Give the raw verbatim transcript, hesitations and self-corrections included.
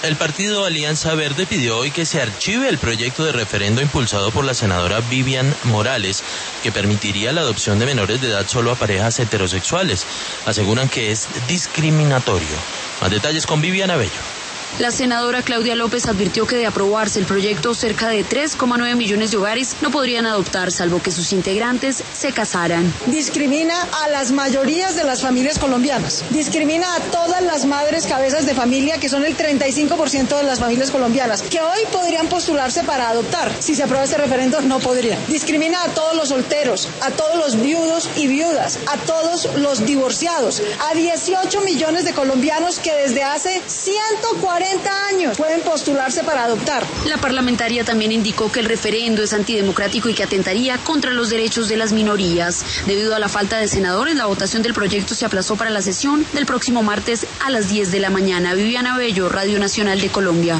El partido Alianza Verde pidió hoy que se archive el proyecto de referendo impulsado por la senadora Vivian Morales, que permitiría la adopción de menores de edad solo a parejas heterosexuales. Aseguran que es discriminatorio. Más detalles con Vivian Abello. La senadora Claudia López advirtió que de aprobarse el proyecto, cerca de tres coma nueve millones de hogares no podrían adoptar, salvo que sus integrantes se casaran. Discrimina a las mayorías de las familias colombianas. Discrimina a todas las madres cabezas de familia, que son el treinta y cinco por ciento de las familias colombianas, que hoy podrían postularse para adoptar. Si se aprueba este referendo, no podrían. Discrimina a todos los solteros, a todos los viudos y viudas, a todos los divorciados, a dieciocho millones de colombianos que desde hace ciento cuarenta años pueden postularse para adoptar. La parlamentaria también indicó que el referendo es antidemocrático y que atentaría contra los derechos de las minorías. Debido a la falta de senadores, la votación del proyecto se aplazó para la sesión del próximo martes a las diez de la mañana. Viviana Bello, Radio Nacional de Colombia.